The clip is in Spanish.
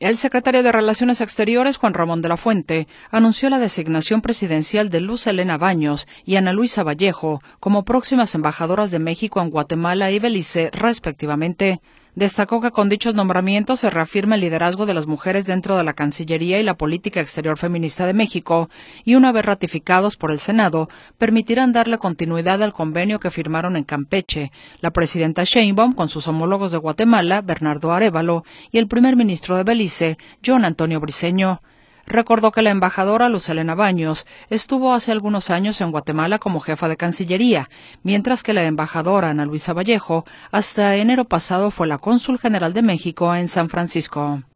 El secretario de Relaciones Exteriores, Juan Ramón de la Fuente, anunció la designación presidencial de Luz Helena Baños y Ana Luisa Vallejo como próximas embajadoras de México en Guatemala y Belice, respectivamente. Destacó que con dichos nombramientos se reafirma el liderazgo de las mujeres dentro de la Cancillería y la política exterior feminista de México, y una vez ratificados por el Senado, permitirán darle continuidad al convenio que firmaron en Campeche la presidenta Sheinbaum con sus homólogos de Guatemala, Bernardo Arévalo, y el primer ministro de Belice, John Antonio Briceño. Recordó que la embajadora Luz Helena Baños estuvo hace algunos años en Guatemala como jefa de Cancillería, mientras que la embajadora Ana Luisa Vallejo hasta enero pasado fue la cónsul general de México en San Francisco.